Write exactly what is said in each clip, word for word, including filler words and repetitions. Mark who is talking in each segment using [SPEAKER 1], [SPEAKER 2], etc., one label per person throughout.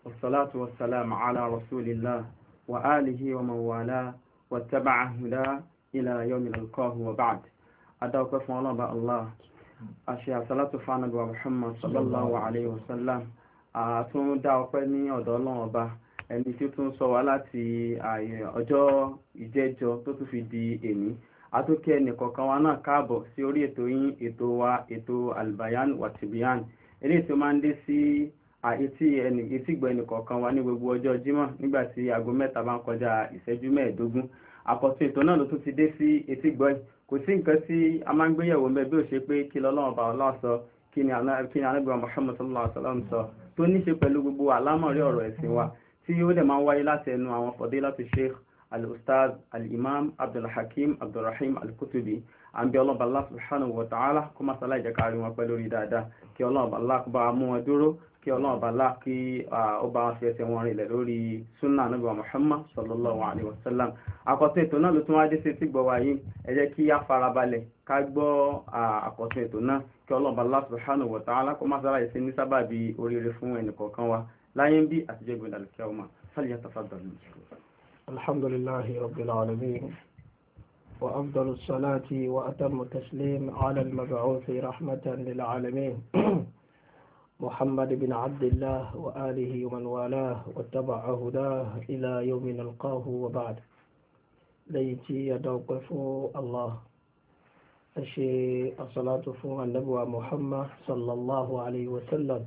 [SPEAKER 1] والصلاة والسلام على رسول الله وآله ومن والاه واتبع هداه إلى يوم نلقاه وبعد. أدعوك فالله الله أشياء صلاة فاند محمد صلى الله عليه وسلم. أتون دعوك ní ọ̀dọ̀ Ọlọ́run Ọba ẹni tí ó tún sọ wá láti ọjọ́ ìjẹ́jọ́ tó tún fi di èní. Àtúnkẹ́ ẹnìkọ̀ọ̀kan wa náà káàbọ̀ sí orí ètò yín ètò wa ètò Al-Bayan wa Tibyan eléyìí tí ó máa ń dé sí etí ẹnì etígbọ̀ ẹnìkọ̀ọ̀kan wa ní gbogbo ọjọ́ Jímọ̀ nígbà tí aago mẹ́ta bá ń kọjá ìṣẹ́jú mẹ́ẹ̀ẹ́dógún. Àkọ́tún ètò náà ló tún ti dé sí etígbọ̀ yìí. Kò sí nǹkan tí a máa ń gbéyẹ̀wò mẹ́ bí ó ṣe pé kí l'Ọlọ́run bá Allah sọ kí ni Ànábì wa Muhammad sallallahu alaihi wasallam sọ tó ní ṣe pẹ̀lú gbogbo àlámọ̀rí ọ̀rọ̀ ẹ̀sìn wa tí ó dẹ̀ máa ń wáyé láti ẹnu àwọn fadilatu Sheikh al-Ustaz al-Imam Abdul Hakim Abdulrahim al-Kutubi. Àbí Ọlọ́run bá Allah subhanahu wa ta'ala kó má sálà ìjẹ́ kárí wọn pẹ́ lórí dáadáa, kí Ọlọ́run bá Allah kó bá mú wọn dúró, kí Ọlọ́run bá Allah kí ó bá wọn fi ẹsẹ̀ wọn rìnlẹ̀ lórí súnà Ànábì Muhammad sallallahu alaihi wasallam. Àkọ́tún ètò náà ló tún wá dé sí tí gbọ́ wa yìí. Ẹ jẹ́ kí á farabalẹ̀ ká gbọ́ àkọ́tún ètò náà, kí Ọlọ́run bá Allah subhanahu wa ta'ala kó má sálà ìṣe ní sábàbí oríire fún ẹnìkọ̀ọ̀kan wa láyé ń bí àtijọ́ ìgbìndà al-qiyamah. falyatafaddal.
[SPEAKER 2] alhamdulillahi rabbil alamin. وأفضل الصلاة وأتم التسليم على المبعوث رحمة للعالمين محمد بن عبد الله وآله ومن والاه واتبع هداه إلى يوم نلقاه وبعد. ليتي يدوقف الله أشي الصلاة فوق النبوة محمد صلى الله عليه وسلم.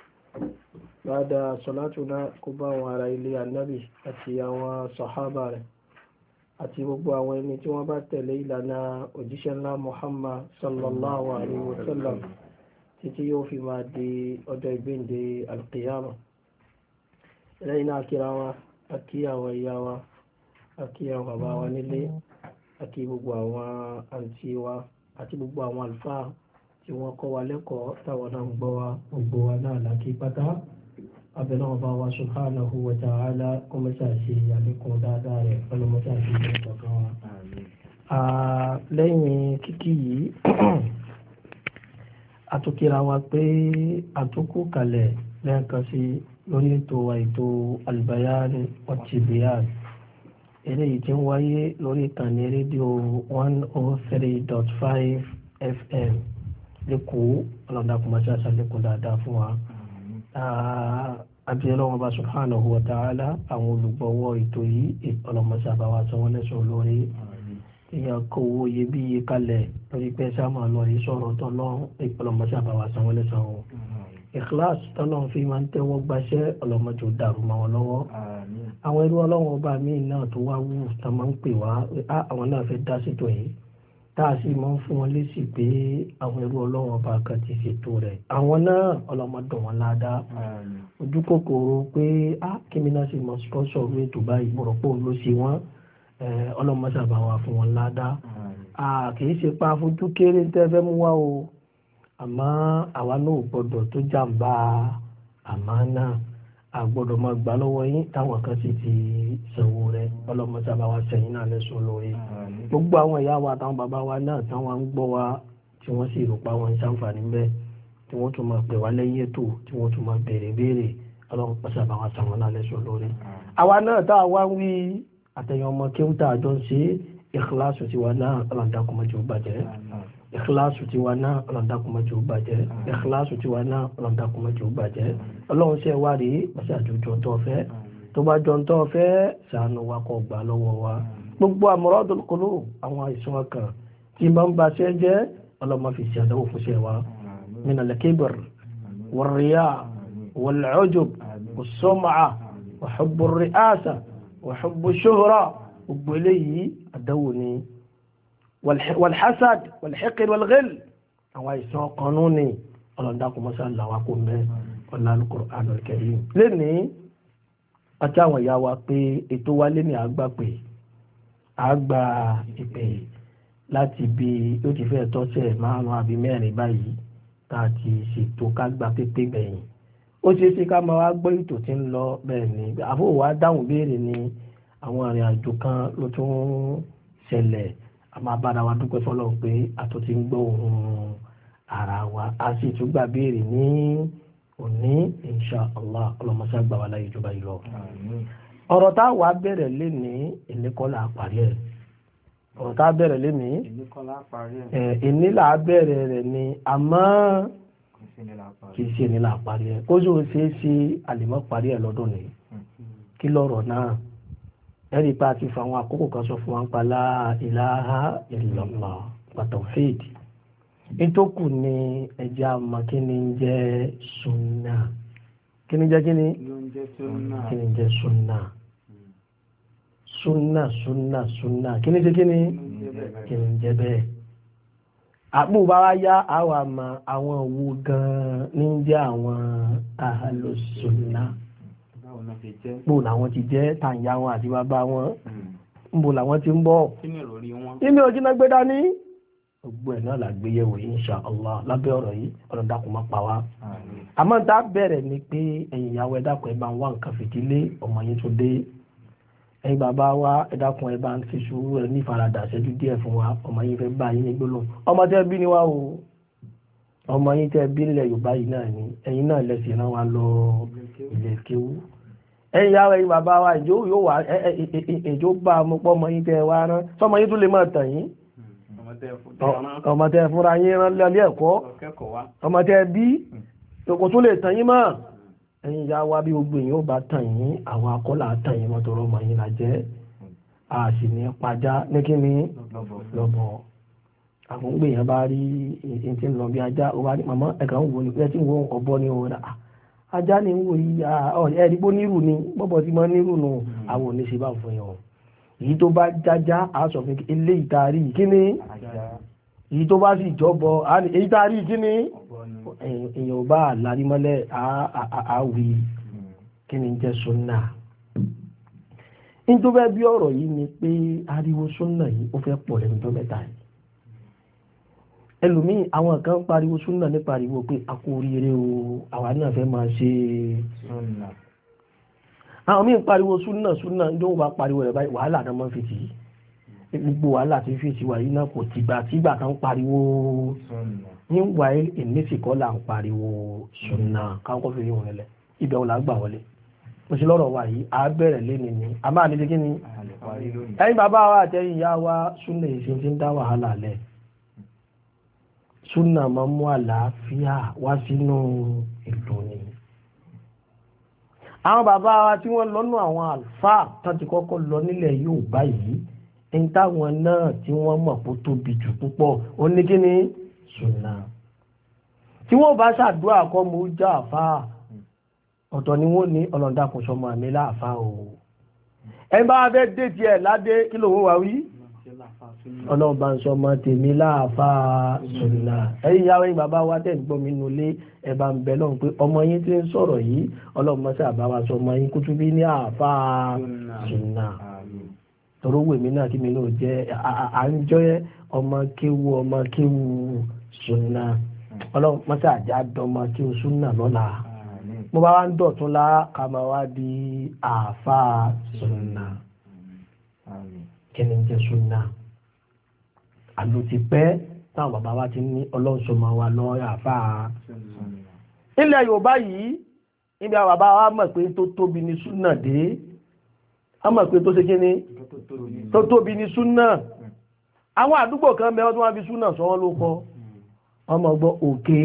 [SPEAKER 2] بعد صلاتنا كبا وعلى إلي النبي أتيا وصحابه àti gbogbo àwọn ẹni tí wọ́n bá tẹ̀lé ìlànà òjíṣẹ́ ńlá Muhammad sallallahu alaihi wasallam títí yóò fi máa di ọjọ́ ìgbéǹde alqiyama. lẹ́yìn náà kíra wa àkí àwọn ìyá wa àkí àwọn bàbá wa nílé àkí gbogbo àwọn àǹtí wa àti gbogbo àwọn àlùfáà tí wọ́n kọ́ wa lẹ́kọ̀ọ́ táwọn náà ń gbọ́ wa gbogbo wa náà lákì pátá. abẹ́lẹ́ ọba wa subhanahu wa ta'ala kó mẹ́ta ṣe àlékún dáadáa rẹ̀ pẹ̀lú mẹ́ta ṣe ìjọba wa. lẹ́yìn kíkí yìí àtúnkìra wa pé àtúnkù kalẹ̀ lẹ́ẹ̀kan sí lórí ètò wa ètò Al-Bayan wa Tibyan eléyìí tí ń wáyé lórí ìkànnì rédíò one oh three dot five F M lẹ́kọ̀ọ́ ọlọ́dàkùnmáṣá ṣàlékún dáadáa fún wa. Àbí Ọlọ́run bá subhanahu wa ta'ala àwọn olùgbọ́wọ́ ètò yìí ọlọ́mọṣà bá wa sọ wọ́n lẹ́sọ̀ lórí èèyàn kó owó iyebíye kalẹ̀ lórí pé sáàmà lọ rí sọ̀rọ̀ tọ́lọ́run ọlọ́mọṣà bá wa sọ wọ́n lẹ́sọ̀ wọn. Ikhlas tọ́lọ́run fi máa ń tẹ́wọ́ gbaṣẹ́ ọlọ́mọjò dàrú mọ́ wọn lọ́wọ́. Àwọn irú Ọlọ́run ọba míì náà tó wá wù tó máa ń pè wá àwọn náà fẹ́ dá sítò yìí tá a sì máa ń fún wọn lésì pé àwọn ẹrú Ọlọ́run ọba kan ti ṣètò rẹ̀ àwọn náà ọlọ́mọdún wọn ládàá ojú kòkòrò pé á kíni náà sì mọ sponsor orí ètò báyìí mo rò pé òun ló ṣe wọn ọlọ́mọṣàbà wà fún wọn ládàá kì í ṣe pa fojú kéré tẹ́ fẹ́ mú wá o àmọ́ àwa náà ò gbọ́dọ̀ tó jàǹbá àmọ́ náà a gbọ́dọ̀ máa gbà lọ́wọ́ yín táwọn kan sì ti sanwó rẹ̀ ọlọ́mọṣàbà wa sẹ́yìn náà lẹ́sùn lórí gbogbo àwọn ìyá wa àtàwọn bàbá wa náà táwọn ń gbọ́ wa tí wọ́n sì rò pa wọn ń ṣàǹfààní bẹ́ẹ̀ tí wọ́n tún máa pè wá lẹ́yìn ètò tí wọ́n tún máa béèrè béèrè ọlọ́run pàṣẹ àbáwá sàwọn náà lẹ́sọ̀ lórí. àwa náà tá a wá ń wí àtẹ̀yìn ọmọ kí ó tà àjọ ń ṣe ìkíláàsù tiwa náà ọlọ́dàkùnmọ́jọ́ bàjẹ́ ìkíláàsù tiwa náà ọlọ́dàkùnmọ́jọ́ bàjẹ́ ìkíláàsù tiwa náà ọlọ́dàkùnmọ́jọ́ bàjẹ́ ọlọ́run ṣe wá rí pàṣẹ àjọjọ tó fẹ́ tó bá jọ tó fẹ́ ṣàánú wa kó gbà lọ́wọ́ wa gbogbo amradul qulub àwọn àìsàn ọkàn tí máa ń ba ṣe jẹ́ ọlọ́mọ fi ṣe àdáwò fún ṣe wa من الكبر والرياء والعجب والسمعة وحب الرئاسة وحب الشهرة وبليه الدوني والحسد والحقد والغل أو يسوع قانوني الله داكم مثلا لا وقوم به ولا القرآن الكريم لني أتاوى يا وقي إتوالي ني أغبا بي أغبا إبي láti bí ó ti fẹ́ tọ́sẹ̀ márùn-ún àbí mẹ́rin báyìí tá a ti ṣètò ká gba pépé gbẹ̀yìn ó ṣeé ṣe ká máa wá gbọ́ ètò tí ń lọ bẹ́ẹ̀ ni àbúrò wa dáhùn béèrè ni àwọn arìnrìn àjò kan ló tún ṣẹlẹ̀ a máa bára wa dúpẹ́ fọlọ́run pé àtún ti ń gbọ́ ohùn ara wa a sì tún gbà béèrè ní òní insha Allah ọlọ́mọṣẹ́ gbà wá láyé ìjọba ìlọ. ọ̀rọ̀ tá a wà bẹ̀rẹ̀ lé ní ìníkọ́lá àparí ẹ̀ ọ̀rọ̀ tá a bẹ̀rẹ̀ lé ní ìnílà bẹ̀rẹ̀ rẹ̀ ni àmọ́ kì í ṣe nílà àparí ẹ̀ kó sóò ṣe é ṣe àlèmọ́ parí ẹ̀ lọ́dún ni kí lọ́rọ̀ náà ẹ̀rí pa ti fa àwọn àkókò kan sọ fún wa ń pa la ilaha illallah tawhid nítòkù ni ẹja àmọ́ kí ni ń jẹ́ sunna kí ni jẹ́ kí ni kí ni jẹ́ sunna sunna sunna sunna kí ni jẹ́ kí ni kí ni jẹ́ bẹ́ẹ̀ àpò bá wá yá àwọn àmọ́ àwọn wo gan-an ní jẹ́ àwọn ahlu sunna bó làwọn ti jẹ́ tàǹyà wọn àti bàbá wọn bó làwọn ti ń bọ̀ kí ni òjì náà gbé dání gbogbo ẹ̀ náà làgbéyẹ̀wò insha Allah lábẹ́ ọ̀rọ̀ yìí ọ̀rọ̀ dákun má pa wá. àmọ́ tá a bẹ̀rẹ̀ ni pé ẹ̀yin ìyàwó ẹ dákun ẹ bá ń wá nǹkan fìdílé ọmọ yín tó dé ẹ̀yin bàbá wa ẹ dákun ẹ bá ń fi sùúrù ẹ ní ìfaradà ṣẹ́jú díẹ̀ fún wa ọmọ yín fẹ́ bá yín ní gbólóhùn ọmọ tẹ́ bí ni wá o ọmọ yín tẹ́ bí nílẹ̀ Yorùbá yìí náà ni ẹ̀yin náà lẹ́sìn náà wá lọ ilé kéwú ẹ̀yin ìyàwó ẹ̀yin bàbá wa ìjó yóò wá ìjó bá ọmọ pọ́ ọmọ yín tẹ́ wá rán sọmọ yín tún lè máa tàn yín ọmọ tẹ́ fúnra yín rán lé ẹ̀kọ́ ọmọ tẹ́ bí kò tún lè tàn yín mọ́ ẹ̀yin ìyá wa bí gbogbo èèyàn ó bá tàn yín àwọn akọ́là tàn yín mọ́tò ọmọ yín la jẹ́ a sì ní pàjá ní kí ni lọ́bọ̀ àwọn gbé yẹn bá rí èyí tí ń lọ bí ajá ó bá ní màmá ẹ̀ka ń wo ni ẹ tí ń wo ọ̀bọ ní òun rà ajá ni ń wo yìí ẹ̀rí bó nírù ni bọ́bọ̀ tí mo nírù nù àwọn ò ní ṣe bá fún yẹn o èyí tó bá jájá aṣọ fún ilé ìtarí kíní èyí tó bá sì jọbọ èyí tarí kíní èyàn bá lárí mọ́lẹ̀ àwí kíní jẹ́ súnnà ní tó fẹ́ bí ọ̀rọ̀ yìí ni pé ariwo súnnà yìí ó fẹ́ pọ̀ lẹ́nu tó mẹ́ta yìí ẹlòmíì àwọn kan pariwo súnnà ní pariwo pé a kú oríire o àwa náà fẹ́ máa ṣe súnnà àwọn míì pariwo súnà súnà ní wọ́n bá pariwo rẹ̀ báyìí wàhálà náà máa ń fèsì gbogbo wàhálà tí ń fèsì wà yìí náà kò tìgbà tígbà kan pariwo ní wà ìmísìkọ́ là ń pariwo súnà káwọn kọ́ fi rí wọn lẹ̀ ibẹ̀ wọn là ń gbà wọlé mo sì lọ́rọ̀ wà yìí à bẹ̀rẹ̀ lẹ́nu ni a máa ní kí ni ẹ̀yin bàbá wa àtẹ̀yìn ìyá wa súnà èsì ti ń dá wàhálà lẹ̀ súnà máa ń mú àlàáfíà wá sínú ìlú ni àwọn bàbá wa tí wọ́n lọ́nà àwọn àlùfáà tán ti kọ́kọ́ lọ nílẹ̀ Yorùbá yìí ń táwọn náà tí wọ́n mọ̀ kó tóbi jù púpọ̀ ó ní kí ni súnà tí wọ́n bá ṣàdúrà kọ́ mo já àfáà ọ̀tọ̀ ni wọ́n ní ọlọ́dàkùn sọmọ àmì láàfáà o ẹ bá fẹ́ dé tiẹ̀ ládé kí lòun wà wí ọlọ́ọ̀bá ń sọmọ tèmi láàfáà súnà ẹ̀yìn ìyá ẹ̀yìn bàbá wa tẹ̀ ń gbọ́ mi nulẹ̀ ẹ bá ń bẹ lọ́hùn pé ọmọ yín tí ń sọ̀rọ̀ yìí ọlọ́mọ sí àbáwá sọ ọmọ yín kútú bí ní àáfàá súnà tọrọ owó èmi náà kí mi náà jẹ́ à ń jẹ́ ọmọ kéwu ọmọ kéwu súnà ọlọ́mọ sí àjà dọ́mọ kéwu súnà lọ́la mo bá wá ń dọ̀tún lá ká máa wá di àáfàá súnà kí ni jẹ́ súnà àlò ti pẹ́ táwọn bàbá wa ti ní ọlọ́sọmọ wa lọ́ọ́ àáfàá ilẹ̀ Yorùbá yìí níbi àwọn bàbá wa mọ̀ pé tó tóbi ní súnà dé a mọ̀ pé tó ṣe kí ni tó tóbi ní súnà àwọn àdúgbò kan mẹ́wọ́n tó wá fi súnà sọ wọ́n ló kọ́ ọmọ gbọ́ òkè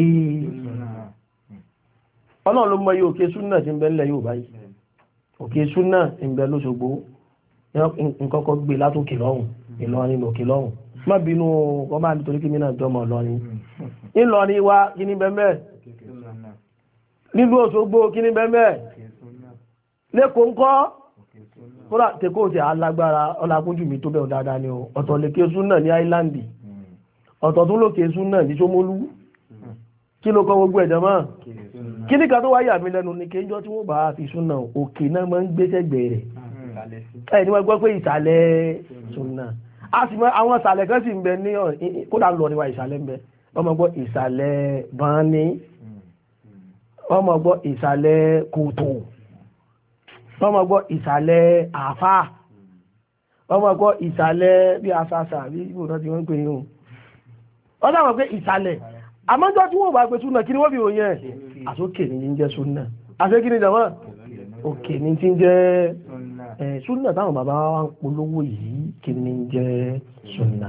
[SPEAKER 2] ọlọ́run ló mọ iye òkè súnà tí ń bẹ nílẹ̀ Yorùbá yìí òkè súnà ń bẹ lóṣogbo nkọ́kọ́ gbé látòkè lọ́hùn Ìlọrin òkè lọ́hùn má bínú ọmọ àdìtorí kí mi náà jọmọ Ìlọrin Ìlọrin wa kí ni bẹ́ẹ̀ bẹ́ẹ̀ nílùú Òṣogbo kí ní bẹ́ẹ̀ lẹ́kọ̀ọ́ ń kọ́ fúnra tẹ́kọ́ ti alágbára ọlákúnjù mi tó bẹ̀rù dáadáa ni ọ̀tọ̀ lèkè súnà ní áìláńdì ọ̀tọ̀ tún lókè súnà ní Ṣómólú kí ló kọ́ gbogbo ẹ̀jẹ̀ mọ́ kí ní ká tó wáyà mi lẹ́nu ní kéjọ́ tí wọ́n bá fi súnà òkè náà máa ń gbé sẹ́gbẹ̀ẹ́ rẹ̀ ẹ̀ ní wọ́n gbọ́ pé ìsàlẹ̀ súnà a sì mọ àwọn ìsàlẹ̀ kan sì ń bẹ ní kódà ń lọ níwá ìsàlẹ̀ ń bẹ ọmọ gbọ́ ìsàlẹ̀ bọ́ọ̀ni ọmọ gbọ́ ìsàlẹ̀ kòtò ọmọ gbọ́ ìsàlẹ̀ àfá ọmọ gbọ́ ìsàlẹ̀ bí asásà bí ìbòdó tí wọ́n ń pè ní ohun wọ́n sáwọn pé ìsàlẹ̀ àmọ́jọ́ tí wọ́n bá gbé súnà kí ni wọ́n fi ròyìn ẹ̀ àsókè ní ń jẹ́ súnà àṣẹ kí ni jàmọ́ òkè ní ti ń jẹ́ ẹ̀ súnà táwọn bàbá wa ń polówó yìí kí ni ń jẹ́ súnà.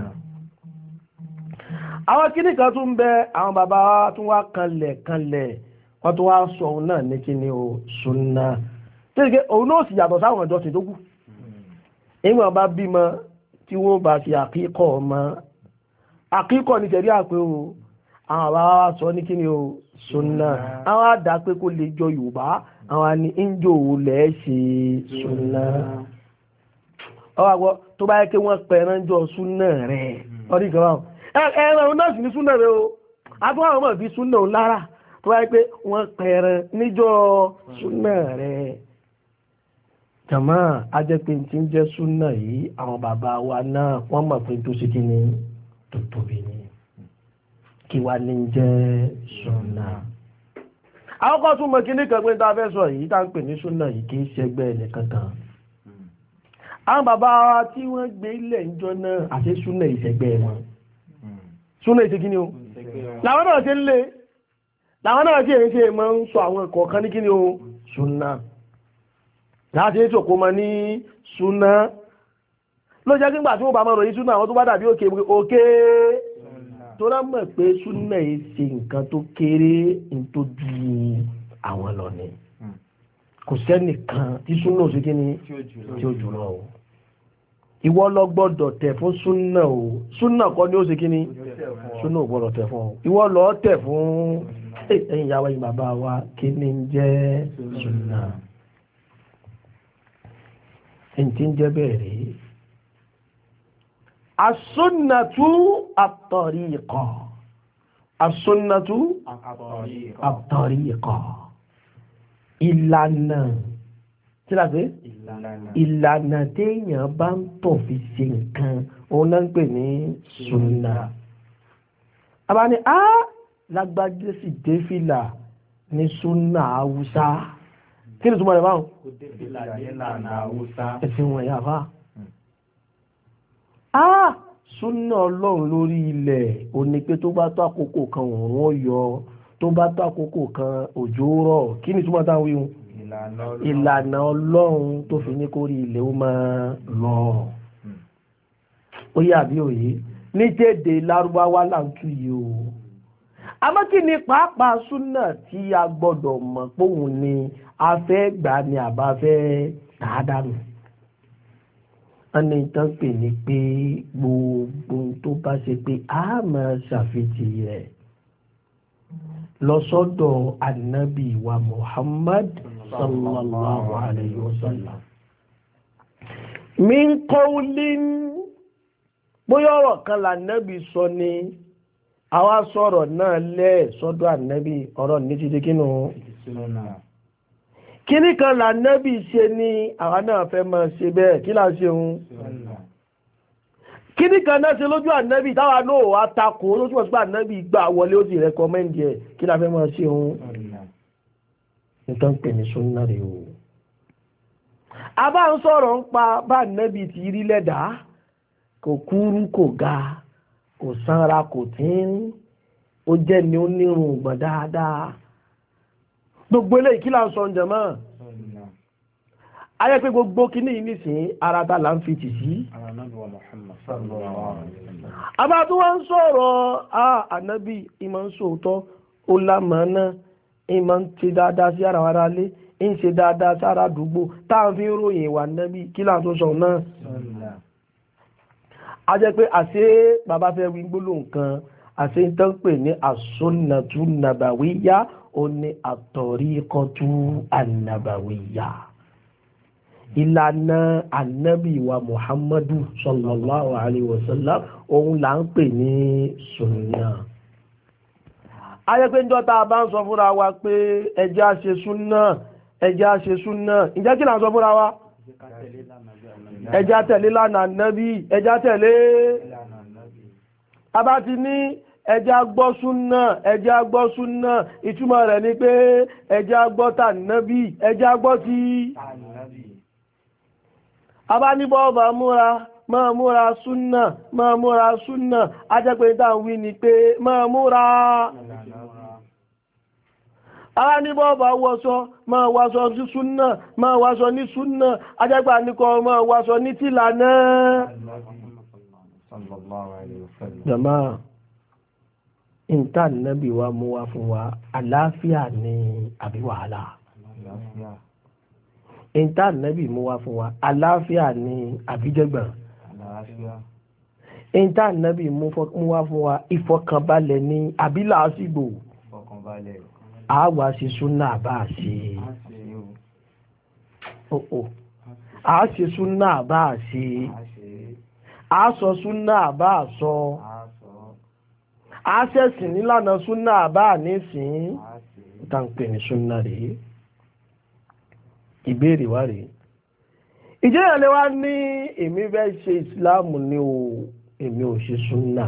[SPEAKER 2] àwọn kíní kan tún bẹ àwọn bàbá wa tún wá kanlẹ̀ kanlẹ̀ wọ́n tún wá sọ òun náà ní kí ni o súnà tí òun náà sì yàtọ̀ sáwọn ọjọ́ tó kù ìwọ̀n bá bímọ tí wọ́n bá fi àkíkọ̀ ọmọ àkíkọ̀ ní tẹ̀rí àpé o àwọn àbá wa sọ ní kí ni o súnà àwọn àdá pé kó lè jọ Yorùbá àwọn àni ìjọ òun lẹ̀ ṣe súnà ọwọ́ àgbọ̀ tó bá yẹ kí wọ́n pẹ̀rán jọ súnà rẹ̀ ọdún ìkan báwọn ẹ̀rọ náà sì ní súnà rẹ̀ o àtúwọ̀n àwọn ọmọ ìbí súnà òun lára tó bá yẹ pé wọ́n pẹ̀rán níjọ súnà rẹ̀ jàmá ajẹ́pẹ́ tí ń jẹ́ súnà yìí àwọn bàbá wa náà wọ́n mọ̀ pé tó ṣe kí ni tó tóbi ni kí wá ní jẹ́ súnà. àwọn kan tún mọ̀ kí ní kan pé tá a fẹ́ sọ yìí tá ń pè ní súnà yìí kì í ṣẹgbẹ́ ẹnìkan kan. àwọn bàbá wa tí wọ́n gbé ilẹ̀ ìjọ náà àti súnà ìṣẹ̀gbẹ́ wọn. súnà ìṣe kí ni o làwọn náà ṣe ń lé làwọn náà ṣe ń ṣe máa ń sọ àwọn kọ̀ọ̀kan ní kí ni o súnà láti ní ṣòkó ma ní súnà ló jẹ́ nígbà tí wọ́n bá mọ́ ròyìn súnà àwọn tó bá dàbí òkè òkè tó rá mọ̀ pé súnà yìí ṣe nǹkan tó kéré tó ju àwọn lọ ni kò sẹ́nìkan tí súnà òsì kí ni tí ó jù lọ o ìwọ lọ gbọ́dọ̀ tẹ̀ fún súnà o súnà kọ́ ni ó ṣe kí ni súnà ò gbọ́dọ̀ tẹ̀ fún o ìwọ lọ tẹ̀ fún ẹ̀yin ìyá wa yìí bàbá wa kí ni ń jẹ́ súnà ẹ̀ntí ń jẹ́ bẹ́ẹ̀ rí asúnnàtú àtọ̀ríkọ̀ asúnnàtú àtọ̀ríkọ̀ ìlànà tí láti ìlànà téèyàn bá ń tọ̀ fi ṣe nǹkan òun náà ń pè ní súnnà àbá ní á lágbájé sì dé fìlà ní súnnà Haúsá kí ni túnmọ̀ rẹ̀ báhùn? ẹ̀sìn wọn ẹ̀yà fà áà súnà ọlọ́run lórí ilẹ̀ ò ní pé tó bá tó àkókò kan òun ó yọ tó bá tó àkókò kan òjò rọ̀ kí ni túnmọ̀ táwọn wíhun? ìlànà ọlọ́run tó fi ní kórí ilẹ̀ ó máa lọ ó yà bí òye ní tèdè lárúbáwá láǹtú yìí o àmọ́ kí ni pàápàá súnà tí a gbọ́dọ̀ mọ̀ póhùn ni a fẹ́ gbà ní àbá fẹ́ tàádánù ẹni tán pè ní pé gbogbo tó bá ṣe pé a máa ṣàfihàn rẹ̀ lọ sọ́dọ̀ annabi wa Muhammad sallallahu alayhi wa sallam min qawlin bóyá ọ̀rọ̀ kan lànàbì sọ ni àwa sọ̀rọ̀ náà lẹ́ sọ́dọ̀ ànàbì ọ̀rọ̀ ní ti di kínú kíní kan lànàbì ṣe ni àwa náà fẹ́ máa ṣe bẹ́ẹ̀ kí là ń ṣe òun kíní kan náà ṣe lójú ànàbì táwa náà wá takò lójú ọ̀sùn ànàbì gbà wọlé ó sì rẹ́kọ́mẹ́ndì ẹ̀ kí là fẹ́ máa ṣe òun nítorí pè ní súnnà rẹ̀ o a bá ń sọ̀rọ̀ ń pa bá ànàbì ti rí lẹ́dàá kò kúrú kò ga kò sanra kò tín ó jẹ́ ni ó nírun ìgbọ̀n dáadáa gbogbo ilé ìkílà ń sọ ǹjẹ̀mọ́ ayẹ́ pé gbogbo kíní yìí nìsín ara ta là ń fi tì sí àbá tó wá ń sọ̀rọ̀ ànábì ìmọ̀ ń sòótọ́ ó lámàánà ìmọ̀ ń ṣe dáadáa sí ara ara lé ń ṣe dáadáa sí ara àdúgbò táà fi ń ròyìn ìwà ànábì kílà tó sọ náà a jẹ́ pé àṣẹ bàbá fẹ́ wí gbólóhùn kan àṣẹ ń tán pè ní as-sunnatu nabawiyya ó ní at-tariqatu an-nabawiyya ìlànà ànábì wa Muhammadu sallallahu alayhi wa sallam òun là ń pè ní sunna a jẹ́ pé ń jọta bá ń sọ fúnra wa pé ẹjẹ́ á ṣe sunna ẹjẹ́ á ṣe sunna ìjẹ́ kí là ń sọ fúnra wa ẹjá tẹ̀lé lánàá nábì ẹjá tẹ̀lé abá ti ní ẹjá gbọ́ súnnà ẹjá gbọ́ súnnà ìtumọ̀ rẹ̀ ni pé ẹjá gbọ́ tà nábì ẹjá gbọ́ ti abá ní bọ́ọ̀bà múra máa múra súnà máa múra súnà ajẹ́pẹ́ táwọn wí ni pé máa múra ara ní bọ́ọ̀bà wọ́sọ máa wáṣọ ní súnà máa wáṣọ ní súnà ajẹ́pẹ́ àníkọ́ máa wáṣọ ní tìlànà jàmá ìntàn nábì wa mú wá fún wa àlàáfíà ní àbí wàhálà ìntàn nábì mú wá fún wa àlàáfíà ní àbíjẹgbọ̀n ìntàn nábì mú wá fún wa ìfọkànbalẹ̀ ní àbí làásìgbò àwa ṣe súnà bá ṣe a ṣe súnà bá ṣe a sọ súnà bá sọ a ṣẹ̀sìn nílànà súnà bá nísìn tàǹpẹ̀ ní súnà rèé ìbéèrè wá rèé ìjẹ́yàn lè wá ní èmi fẹ́ ṣe ìsìláàmù ní o èmi ò ṣe súnà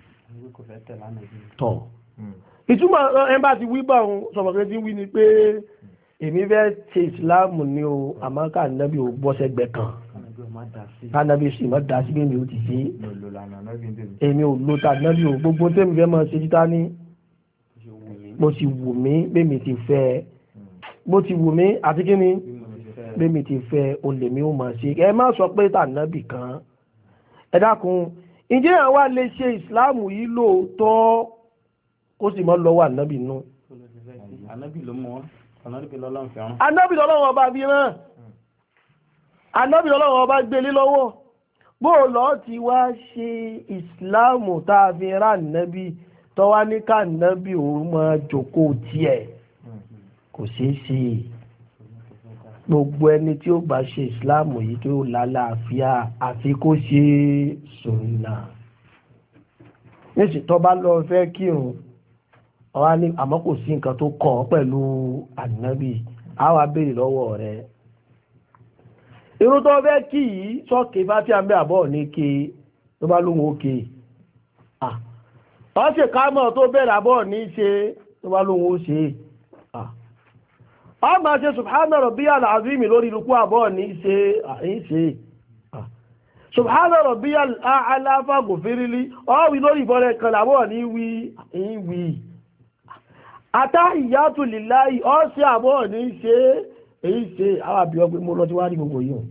[SPEAKER 2] tọ̀ ìtumọ̀ ẹmbà ti wí bá òun sọ̀rọ̀ tí wí ni pé èmi fẹ́ ṣe ìsìláàmù ní o àmọ́ ká nábì ò bọ́ sẹ́gbẹ̀ kan ká nábì sì mọ́ dá sí bẹ́ẹ̀ mi ò ti ṣe èmi ò lo ta nábì ò gbogbo tẹ́mi fẹ́ mọ́ ṣe títà ní bó ti wù mí bẹ́ẹ̀ mi ti fẹ́ bó ti wù mí àti kí ni bẹ́ẹ̀ mi ti fẹ́ olè mi ò mọ̀ ṣe ẹ má sọ pé ta nábì kan ẹ dákun ǹjẹ́ àwa lè ṣe ìsìláàmù yìí lóòótọ́ ó sì mọ́ lọ́wọ́ ànábì nú.
[SPEAKER 1] ànábì ló mú wọn ànábì lọ́lọ́run fẹ́ràn.
[SPEAKER 2] ànábì lọ́lọ́run ọba bí rán ànábì lọ́lọ́run ọba gbélé lọ́wọ́ bó lọ́ ti wá ṣe ìsìláàmù tá a fi rán ànábì tọ́wá ní ká ànábì òun máa jókòó tiẹ̀ kò ṣeé ṣe gbogbo ẹni tí ó bá ṣe ìsìláàmù yìí tó lálàáfíà àfi kó ṣe sùnnà níṣì tó bá lọ fẹ́ kírun ọwá ní àmọ́ kò sí nǹkan tó kàn ọ́ pẹ̀lú ànábì á wá béèrè lọ́wọ́ rẹ̀ irun tó fẹ́ kí yìí sọ́ọ̀kì bá tí a ń bẹ́ àbọ̀ ní ké tó bá lóhun òkè ọ́ ṣe kámọ̀ tó bẹ̀rẹ̀ àbọ̀ ní ṣe tó bá lóhun ó ṣe ọ́ máa ṣe subhana rabbiyal azim lórí lukú àbọ̀ ní ṣe àyín ṣe subhana rabbiyal a'la faghfirli ọ́ wí lórí ìbọ̀rẹ̀ kan làbọ̀ ní wí àyín wí àtàhíyátù lillahi ọ́ ṣe àbọ̀ ní ṣe èyí ṣe àwọn àbí ọgbẹ́ mo lọ tí wá rí gbogbo yìí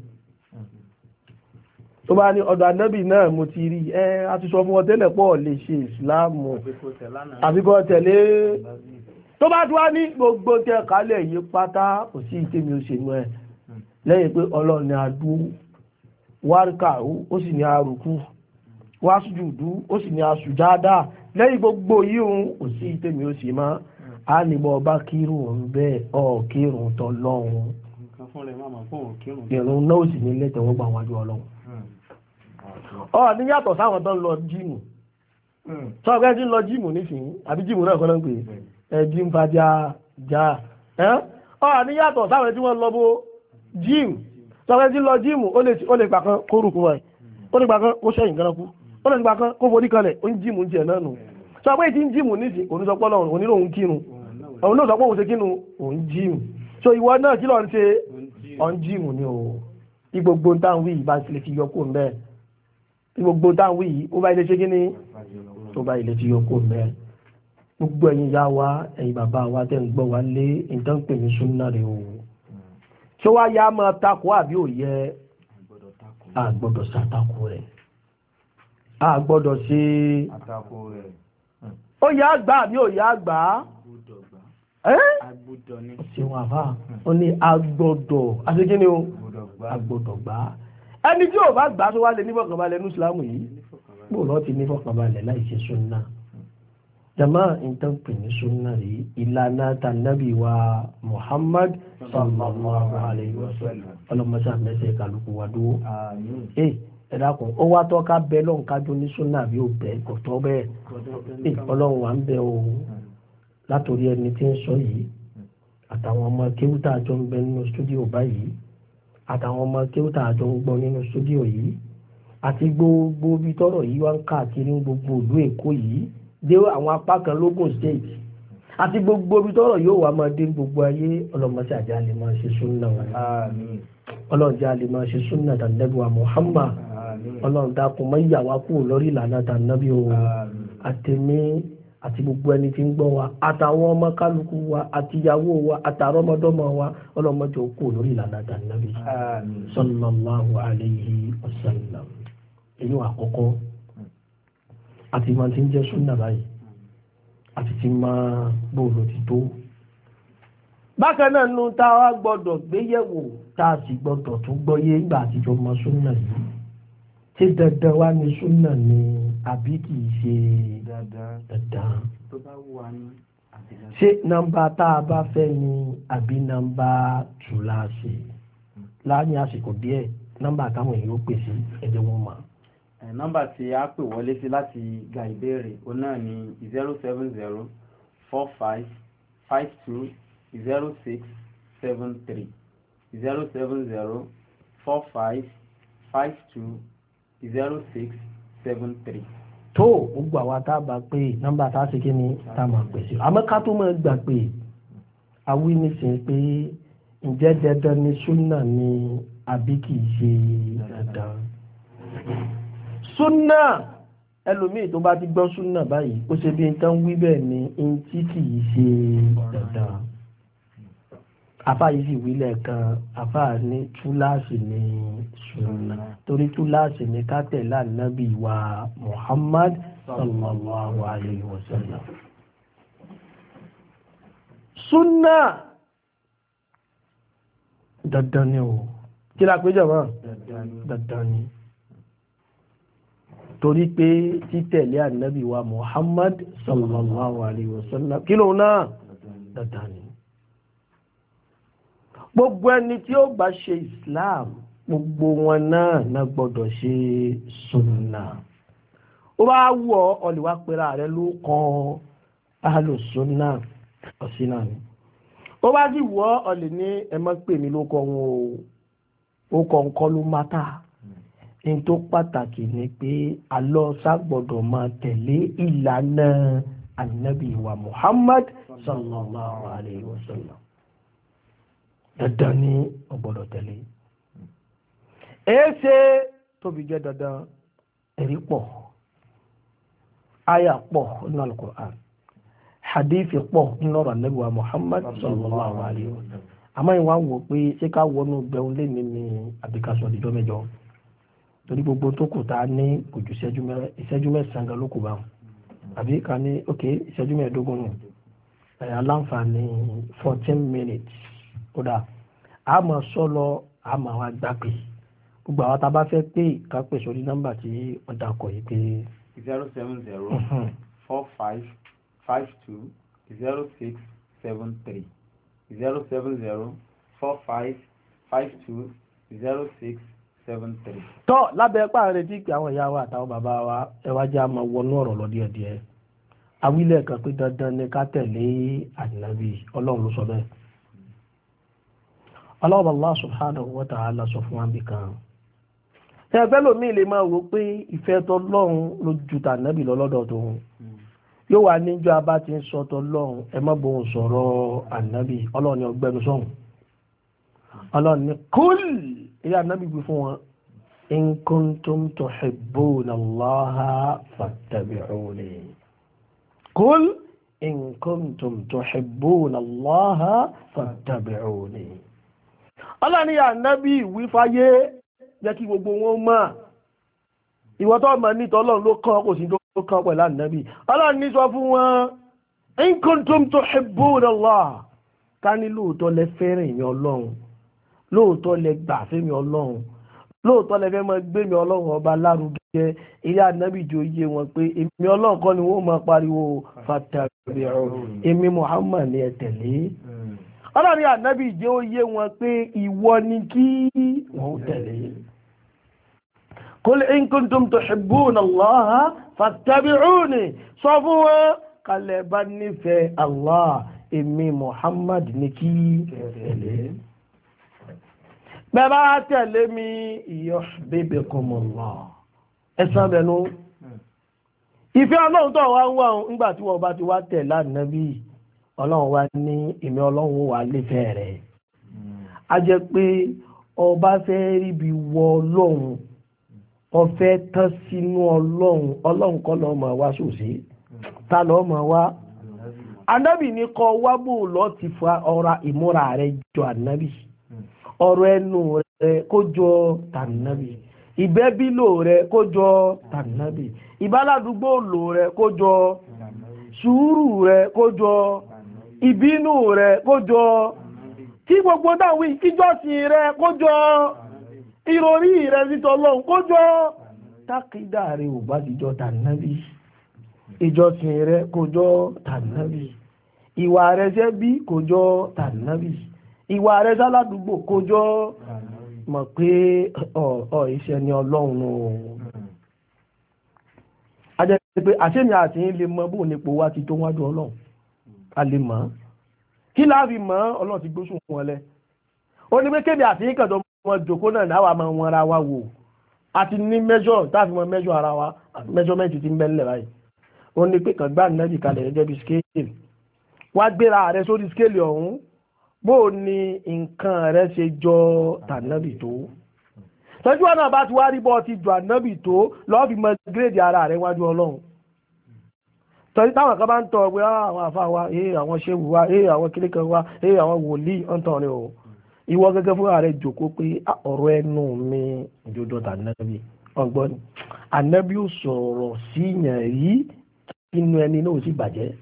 [SPEAKER 2] tó bá ní ọ̀dọ̀ ànábì náà mo ti rí ẹ a ti sọ fún wọn tẹ́lẹ̀ pọ̀ lè ṣe ìsìláàmù àbíkọ́ tẹ̀lé tó bá tí wá ní gbogbo tẹ kálẹ̀ yìí pátá kò sí ìtẹ́mi ó ṣe mọ́ ẹ lẹ́yìn pé ọlọ́run ni adú wárìkà ó sì ní arùkú wásùjùdú ó sì ní asùjádà lẹ́yìn gbogbo yìí kò sí ìtẹ́mi ó ṣe mọ́ a níbọ̀ ọba kírun bẹ́ẹ̀ ọ kírun tọ́ lọ́run ìrun náà sì ní lẹ́tẹ̀wọ́ gbà wájú ọlọ́run ọ ní yàtọ̀ sáwọn tó ń lọ jíìmù sọ́ọ̀gẹ́ tí ń lọ jíìmù nísìnyí àbí jíìmù náà kọ́nà ń pè é jíìmù fàájà já ọ ní yàtọ̀ sáwọn tí wọ́n lọ bó jíìmù sọ́ọ̀gẹ́ tí ń lọ jíìmù ó lè gbà kan kó rùkú rẹ̀ ó lè gbà kan kó sẹ́yìn kan kú ó lè gbà kan kó forí kanlẹ̀ ó ń jíìmù jẹ náà nù sọ pé tí ń jíìmù nísìn onísọpọ̀ lọ́run onílò òun kírun òun náà sọpọ̀ òun ṣe kírun òun jíìmù so ìwọ náà kí lọ ń ṣe ọ̀n jíìmù ni o tí gbogbo táwọn wí ìbá tilẹ̀ ti yọ kó ń bẹ́ẹ̀ tí gbogbo táwọn wí ó bá ilé ṣe kí ni tó bá ilé ti yọ kó ń bẹ́ẹ̀ gbogbo ẹ̀yin ya wa ẹ̀yin bàbá wa tẹ́ ń gbọ́ wa lé nǹkan pè ní súnà rẹ̀ o ṣé wá yá máa takò àbí ò yẹ a gbọ́dọ̀ ṣàtakò rẹ̀ a gbọ́dọ̀ ṣe ó yá àgbà àbí ò yá àgbà ṣeun àfà ó ní agbọ́dọ̀ àṣekí ni o agbọ́dọ̀ gbà ẹni tí ò bá gbà tó wá lè nífọ̀kànbalẹ̀ ní ìsìlámù yìí bó lọ́ ti nífọ̀kànbalẹ̀ láì ṣe súnà jama nǹkan pè ní súnà rí ìlànà tànàbí wa Muhammad sallallahu alayhi wa sallam ọlọ́mọṣà mẹ́sẹ̀ kálukú wa dúró ẹ dákun ó wá tọ́ ká bẹ́ lọ́n kájú ní súnà bí ó bẹ́ kò tọ́ bẹ́ẹ̀ ọlọ́run wà ń bẹ o látòrí ẹni tí ń sọ yìí àtàwọn ọmọ kéwútà àjọ ń bẹ nínú stúdíò báyìí àtàwọn ọmọ kéwútà àjọ ń gbọ́ nínú stúdíò yìí àti gbogbo bí tọ́rọ̀ yìí wá ń káàkiri gbogbo ìlú Èkó yìí dé àwọn apá kan lógún state àti gbogbo bí tọ́rọ̀ yóò wá máa dé gbogbo ayé ọlọ́mọṣẹ́ àjẹ́ àlè máa ṣe súnà wọn ọlọ́ọ̀jẹ́ àlè máa ṣe súnà tàbí wa Muhammad ọlọ́run dákun mọ́ ìyàwó kúrò lórí ìlànà tànàbí o àtẹ̀mí àti gbogbo ẹni tí ń gbọ́ wa àtàwọn ọmọ kálukú wa àtìyàwó wa àtàrọmọdọ́mọ wa ọlọ́mọdé kúrò lórí ìlànà tànàbí sallallahu alayhi wa sallam. èyí wà àkọ́kọ́ àti máa ti ń jẹ́ súnà báyìí àti ti máa gbòòrò ti tó. bákan náà nu tá a wá gbọ́dọ̀ gbéyẹ̀wò tá a sì gbọ́dọ̀ tún gbọ́yé ìgbà àtijọ́ mọ súnà yìí ṣé dandan wá ní súnà ni àbí kì í ṣe dandan.
[SPEAKER 1] tó bá wù wá ní àtìlẹ́yìn.
[SPEAKER 2] ṣé nọ́mbà tá a bá fẹ́ ni àbí nọ́mbà tùláàsì láàrin àsìkò díẹ̀ nọ́mbà táwọn èèyàn ó pèsè ẹ̀jẹ̀ wọn mọ̀.
[SPEAKER 1] nọ́mbà tí a pè wọlé sí láti gba ìbéèrè òun náà ni zero seven zero four five five two zero six seven three zero seven zero four five five two zero six seven three.
[SPEAKER 2] tó gbogbo àwa tá a bá pé nọ́mbà tá a ṣe kí ni tá a máa pèsè àmọ́ ká tó máa gbà pé awí nísìnyí pé ǹjẹ́ dandan ni súnà ni àbí kì í ṣe dandan. súnà ẹlòmíì tó bá ti gbọ́ súnà báyìí ó ṣe bí nǹkan wí bẹ́ẹ̀ ni n tí kì í ṣe dandan. àfà yìí sì wí lẹ́ẹ̀kan àfà ní túláàsì ní súnà torí túláàsì ní ká tẹ̀lé ànábì wa Muhammad sallallahu alayhi wa sallam. súnà dandan ni o kí la pé jọ̀mọ́ dandan ni torí pé títẹ̀lé ànábì wa Muhammad sallallahu alayhi wa sallam kí lóun náà dandan ni. gbogbo ẹni tí ó bá ṣe Islam gbogbo wọn náà náà gbọ́dọ̀ ṣe sunna. ó bá wù ọ́ ọ̀lẹ́wà pera rẹ ló kọ́ ahlu sunna ọ̀sìn náà ni. ó bá sì wù ọ́ ọ̀lẹ́ ní ẹ má pè mí ló kọ́ wọn o ó kọ́ nǹkan ló mátà. ní tó pàtàkì ni pé alọ́ ságbọ́dọ̀ máa tẹ̀lé ìlànà ànábì wa Muhammad sallallahu alayhi wa sallam. dandan ni ó gbọ́dọ̀ tẹ̀lé. èéṣe tóbi jẹ́ dandan ẹ̀rí pọ̀ àyà pọ̀ nínú al-Qur'an hadith pọ̀ nínú ọ̀rọ̀ ànábì wa Muhammad sallallahu alayhi wa sallam. àmọ́ ìwà wò pé ṣé ká wọnú gbẹ̀hún lé ní ní àbíkásọ̀ ọ̀dìjọ́ mẹ́jọ torí gbogbo tó kù tá a ní kò ju ìṣẹ́jú mẹ́sàn-án gan ló kù bá wọn àbí ká ní ok ìṣẹ́jú mẹ́ẹ̀ẹ́dógún nù aláǹfààní fourteen minutes kódà a máa sọ lọ a máa wá gbà pé gbogbo àwọn tá a bá fẹ́ pé ká pè sórí nọ́mbà tí wọ́n dà kọ̀ yìí pé.
[SPEAKER 1] zero seven zero four five five two zero six seven three zero seven zero four five five two zero six seven three.
[SPEAKER 2] tọ́ lábẹ́ pààrẹ̀ tí pé àwọn ìyá wa àtàwọn bàbá wa ẹ wá jẹ́ àmọ́ wọnú ọ̀rọ̀ lọ díẹ̀díẹ̀ awílẹ̀ kan pé dandan ni ká tẹ̀lé ànábì ọlọ́run ló sọ bẹ́ẹ̀. ọlọ́run Allah subhanahu wa ta'ala sọ fún wa bí kan. ẹgbẹ́ lómi lè máa wò pé ìfẹ́ tọlọ́run ló ju tànábì lọ lọ́dọ̀ tóun yóò wá níjọ́ abá ti ń sọ tọlọ́run ẹ má bóun sọ̀rọ̀ ànábì ọlọ́run ni ọgbẹ́nu sọ̀hún ọlọ́run ni kúl ilé ànábì gbé fún wọn in kuntum tuhibbuna Allaha fattabi'uni kúl in kuntum tuhibbuna Allaha fattabi'uni ọlọ́run ni ànábì wí fáyé jẹ́ kí gbogbo wọn mọ̀ ìwọ tó mọ̀ ní tọ́lọ́run ló kàn kò sí tó kàn pẹ̀lú ànábì ọlọ́run ní sọ fún wọn in kuntum tuhibbuna Allah ká ní lóòótọ́ lẹ fẹ́ràn ìyẹn ọlọ́run lóòótọ́ lẹ gbà fẹ́mi ọlọ́run lóòótọ́ lẹ fẹ́ máa gbé mi ọlọ́run ọba lárugẹ ilé ànábì jò yé wọn pé èmi ọlọ́run kọ́ ni wọ́n máa pariwo fattabi'u èmi Muhammad ni ẹ tẹ̀lé ọlọ́run ànábì jẹ́ ó yé wọn pé ìwọ ni kí wọ́n tẹ̀lé. Qul in kuntum tuhibbuna Allaha fattabi'uni sọ fún wọn kalẹ̀ bá nífẹ̀ẹ́ Allah èmi Muhammad ní kí tẹ̀lé. bẹ́ẹ̀ bá tẹ̀lé mi yuhbibkumullah ẹ̀sán bẹ̀nu. ìfẹ́ ọlọ́run tó wá ń wá ńgbà tí wọ́n bá ti wá tẹ̀lé ànábì ọlọ́run wá ní èmi ọlọ́run wà nífẹ̀ẹ́ rẹ̀. a jẹ́ pé ọba fẹ́ rí bí wọ ọlọ́run ọ̀fẹ́ tán sínú ọlọ́run ọlọ́run kọ́ lọ́ọ́ máa wá sòsí ta lọ́ọ́ máa wá ànábì ní kọ́ wá bò lọ́ ti fa ọ̀rọ̀ ìmúra rẹ̀ jọ ànábì ọ̀rọ̀ ẹnu rẹ̀ kó jọ tànábì ìbẹ́bílò rẹ̀ kó jọ tànábì ìbáládùúgbò lò rẹ̀ kó jọ sùúrù rẹ̀ kó jọ ìbínú rẹ̀ kó jọ kí gbogbo dáwí ìjọsìn rẹ̀ kó jọ ìròrí rẹ̀ nítọ́ lọ́hùn kó jọ tákìdá rẹ̀ ò bá ti jọ tànábì ìjọsìn rẹ̀ kó jọ tànábì ìwà rẹ̀ ṣẹ́ bí kó jọ tànábì ìwà rẹ̀ sáládùúgbò kó jọ mọ̀ pé ọ̀ iṣẹ́ ni ọlọ́run o a jẹ́ pé àṣẹ́mi àti ilé mọ́ bóò nípo wá ti tó wájú ọlọ́run a lè mọ̀ kí láàfi mọ́ ọlọ́run ti gbóṣùn fún ọlẹ́ ó ní pé kébì àti ìkàndọ̀ wọn jòkó náà náwà máa wọn ara wa wò àti ní mẹ́jọ́ táàfi mọ́ mẹ́jọ́ ara wa measurement ti ń bẹ́ńlẹ̀ báyìí ó ní pé kàn gbá nẹ́bì kalẹ̀ gẹ́gẹ́ bí scale wá gbéra rẹ sórí scale ọ̀hún bó ní nǹkan rẹ ṣe jọ tànàbì tó tọ́jú ọ̀nà bá ti wá rí bọ́ ti jọ ànábì tó lọ́ọ́ fi mọ gírèdì ara rẹ wájú ọlọ́run tọ́jú táwọn kan bá ń tọ́ pé àwọn àfa wa ee àwọn ṣéwù wa ee àwọn kílíkan wa ee àwọn wòlíì ń tọ́ ni o ìwọ gẹ́gẹ́ fún ààrẹ jòkó pé ọ̀rọ̀ ẹnu mi ìjọdọ̀ tànàbì ọgbọ́n ànábì ò sọ̀rọ̀ síyàn yìí inú ẹni náà sì bàjẹ́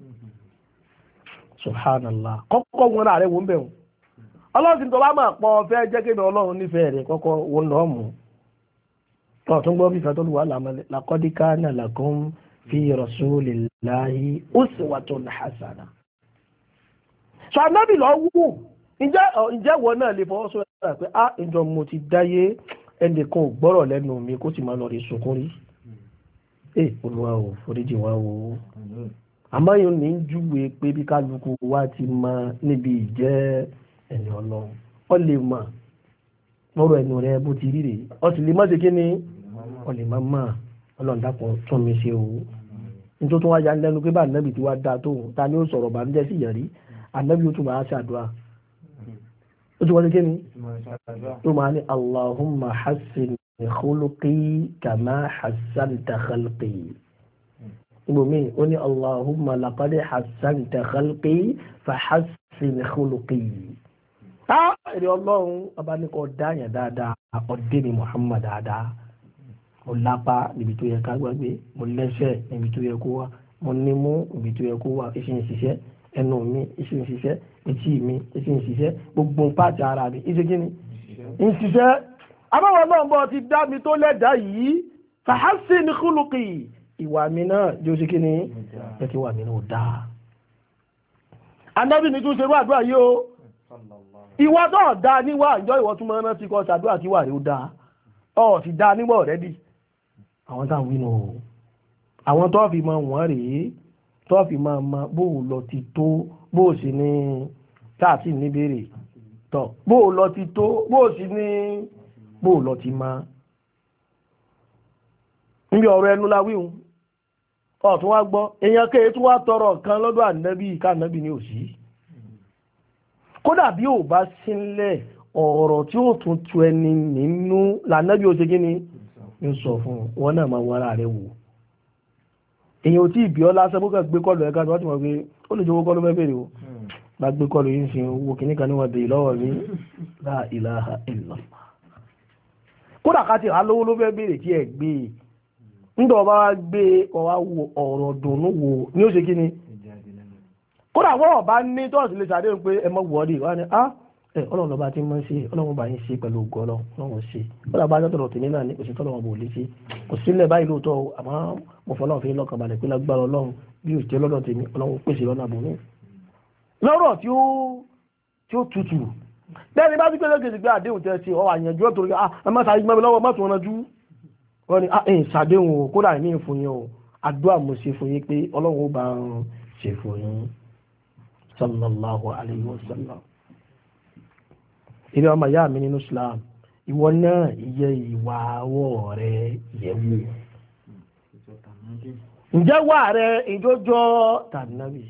[SPEAKER 2] subhanallah kọ́kọ́ wọn rà rẹ̀ wọ́n bẹ̀ wọ́n ọlọ́sìn tó bá máa pọ̀ fẹ́ jẹ́ kí ọlọ́run nífẹ̀ẹ́ rẹ̀ kọ́kọ́ wọn lọ́ mú tọ́tún gbọ́ fífẹ́ tó lùwà lámọ́lẹ̀ laqad kana lakum fi rasulillahi uswatun hasana sọ anábì lọ wù ǹjẹ́ wọ́n náà lè fọwọ́ sọ ẹ̀ pé á ìjọ mo ti dáyé ẹnìkan ò gbọ́rọ̀ lẹ́nu mi kó sì máa lọ rí sunkún rí ẹ olúwa ò foríjì wá o àmọ́ yóò ní júwe pé bí kálukú wa ti mọ níbi ìjẹ́ ẹni ọlọ́run ọ lè mọ̀ lọ́rọ̀ ẹnu rẹ bó ti rí rè ọ sì lè má ṣe kí ni ọ lè má mọ̀ ọlọ́run dákun tún mi ṣe o nítorí tó wá ya lẹ́nu pé bá ànábì tí wá da tó ta ni ó sọ̀rọ̀ bá ń jẹ́ sí yẹ̀rí ànábì ó tún máa ṣàdúrà ó tún wọ́n ṣe kí ni ó máa ní Allahumma hassin khuluqi kama hassanta khalqi ibòmí ó ní Allahumma laqad hassanta khalqi fa hassin khuluqi ah èrè ọlọ́run ọba ní kò dáyàn dáadáa ọdẹ ni Muhammad dáadáa mo lápá níbi tó yẹ ká gbàgbé mo lẹ́sẹ̀ níbi tó yẹ kó wà mo nímú níbi tó yẹ kó wà iṣẹ́ ń ṣiṣẹ́ ẹnu mi iṣẹ́ ń ṣiṣẹ́ etí mi iṣẹ́ ń ṣiṣẹ́ gbogbo pàtì ara mi iṣẹ́ kí ni ń ṣiṣẹ́ abáwọn náà bọ́ ti dá mi tó lẹ́dàá yìí fa hassin khuluqi ìwà mi náà jẹ́ oṣù kí ni ẹ kí wà mí náà dáa anábì ní tún ṣe wà àdúrà yìí o ìwà tó dá níwà ìjọ ìwọ tún máa rántí kọ́ ṣàdúrà kí wà rí ó dáa ọ̀ sì dá níwà ọ̀rẹ́dì àwọn táwọn wínú o àwọn tó fi máa wọ́n rèé tó fi máa ma bóò lọ ti tó bóò sì ní táàtì níbèrè tọ̀ bóò lọ ti tó bóò sì ní bóò lọ ti máa níbi ọ̀rọ̀ ẹnu la wíhun ọ̀tún wá gbọ́ èèyàn kéè tún wá tọrọ kan lọ́dọ̀ ànábì ká ànábì ní òsì kódà bí ò bá sílẹ̀ ọ̀rọ̀ tí ó tún tu ẹni nínú lànábì ó ṣe kí ni ń sọ fún wọn náà máa wọ́n ara rẹ̀ wò èèyàn ò tí ì bí ọ lásán bó kàn gbé kọlù ẹ̀ka tó wá ti mọ̀ pé ó lè jọwọ́ kọlù mẹ́bẹ̀rẹ̀ o bá gbé kọlù yìí ń sin owó kìíní kan níwọ̀n bèèrè lọ́wọ́ mi la ilaha illallah kódà ká ti alówó ló fẹ́ bèèrè tí ẹ̀ gbé e ńdọ̀ ọba wa gbé ọwá wo ọ̀rọ̀ dùnú wo ní ó ṣe kí ni kódà wọ́n ọba ní tọ́ọ̀sì lè ṣàdéhùn pé ẹ mọ́ wọ́ọ́dì wá ní á ẹ ọlọ́run ọba ti máa ń ṣe ọlọ́run ọba yín ṣe pẹ̀lú ògo ọlọ́run ṣe kódà bá jọ́tọ̀rọ̀ tèmi náà ní kò sí tọ́lọ́run ọba ò lè ṣe kò sílẹ̀ báyìí lóòótọ́ àmọ́ mo fọ́ ọlọ́run fi lọ́kàn balẹ̀ pé lágbára ọlọ́run bí ò jẹ́ lọ́dọ̀ tèmi ọlọ́run pèsè lọ́nà àbòmí lọ́rọ̀ tí ó tí ó tutù bẹ́ẹ̀ ni bá ti pé lókè gbé àdéhùn tẹ́ ṣe ọ àyànjú ọ̀tọ̀ rí ẹ má sáré gbẹ́mi lọ́wọ́ má tún ọ̀nà jú wọ́n ní ẹ̀yìn ṣàdéhùn o kódà ní ìfún yín o àdúrà mo ṣe fún yín pé ọlọ́run ó bá ń ṣe fún yín sallallahu alayhi wa sallam ilé ọmọ ìyá mi nínú Islam ìwọ náà yẹ ìwà àwọ̀ rẹ yẹ̀wò ǹjẹ́ wà rẹ ìjọjọ́ tàbí